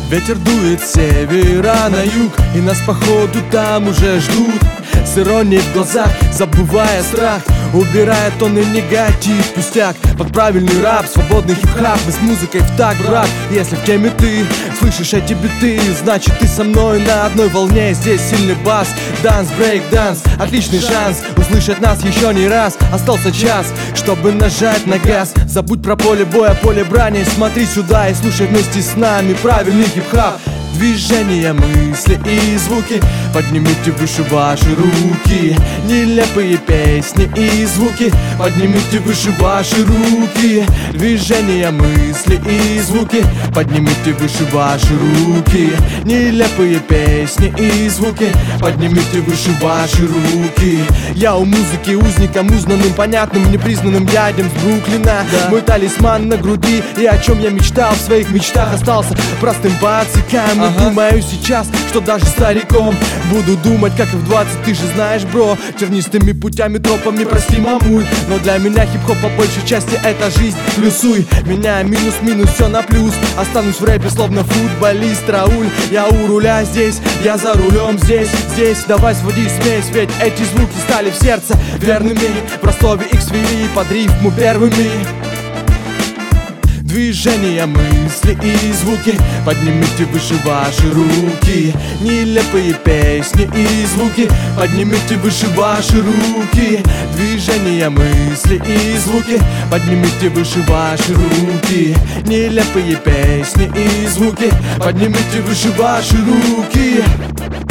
Ветер дует с севера на юг, и нас походу там уже ждут. С иронией в глазах, забывая страх, убирая тонны негатив, пустяк. Под правильный рэп, свободный хип-хап, мы с музыкой в так, брат. Если в теме ты слышишь эти биты, значит ты со мной на одной волне. Здесь сильный бас, данс, брейк-данс, отличный шанс услышать нас еще не раз. Остался час, чтобы нажать на газ. Забудь про поле боя, поле брани, смотри сюда и слушай вместе с нами правильный хип-хап. Движения, мысли и звуки, поднимите выше ваши руки. Нелепые песни и звуки, поднимите выше ваши руки. Движения, мысли и звуки, поднимите выше ваши руки. Нелепые песни и звуки, поднимите выше ваши руки. Я у музыки узником, узнанным, понятным, непризнанным дядем с Бруклина. Мой талисман на груди, и о чем я мечтал в своих мечтах остался простым пацикам. И думаю сейчас, что даже стариком буду думать, как и в 20, ты же знаешь, бро. Тернистыми путями, тропами, прости, мамуль, но для меня хип-хоп по большей части это жизнь. Плюсуй, меня минус-минус, все на плюс. Останусь в рэпе, словно футболист Рауль. Я у руля здесь, я за рулем здесь. Давай своди смесь, ведь эти звуки стали в сердце верными. В Ростове их свели под рифму первыми. Движения, мысли и звуки, поднимите выше ваши руки. Нелепые песни и звуки, поднимите выше ваши руки. Движения, мысли и звуки, поднимите выше ваши руки. Нелепые песни и звуки, поднимите выше ваши руки.